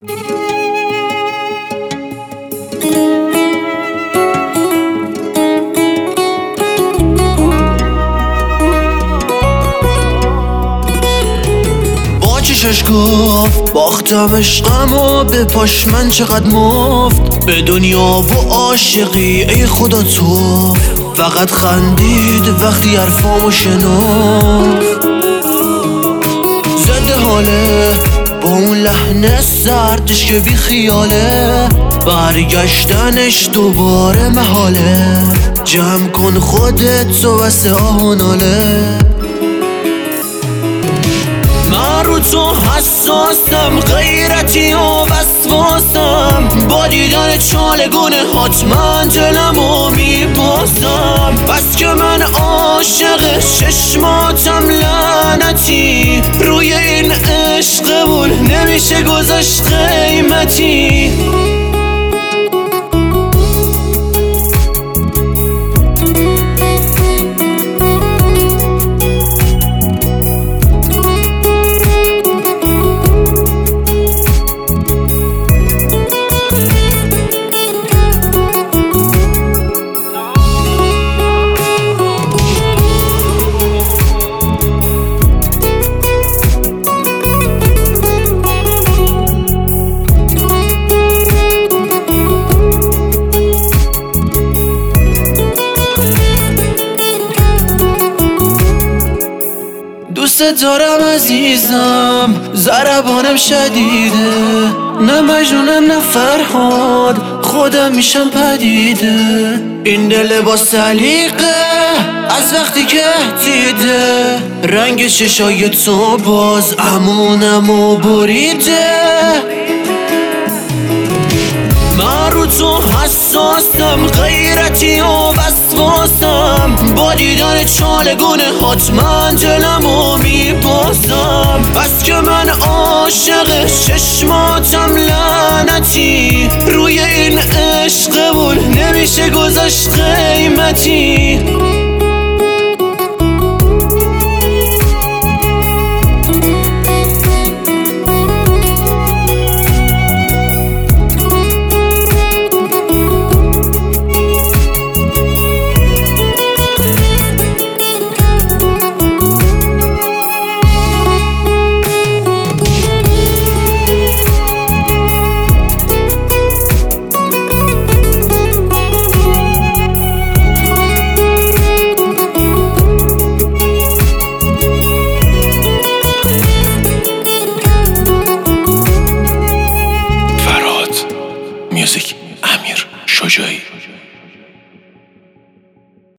چشش گفت باختم عشقمو به پاش من چقدر مفت به دنیا و عاشقی ای خدا تو فقط خندید وقتی حرفامو شنفت زده حاله با اون لحن سردش که بی خیاله برگشتنش دوباره محاله جمع کن خودت و واسه آهناله من رو تو حساسم غیرتی و وسواسم با دیدن چالگونه حتما دلمو میبازم بس که من عاشق چشماتم لعنتی روی این عشقمون نمیشه گذاشت قیمتی دوست دارم عزیزم ضربانم شدیده نه مجنونم نه فرهاد خودم میشم پدیده این دل با سلیقه از وقتی که دیده رنگ چشای تو باز امونمو بریده من رو تو حساسم غیرتی و وسواسم با دیدن چالگونه حتما دلمو میبازم بس که من عاشق چشماتم لعنتی روی این عشقمون نمیشه گذاشت قیمتی میوزیک امیر شجاعی.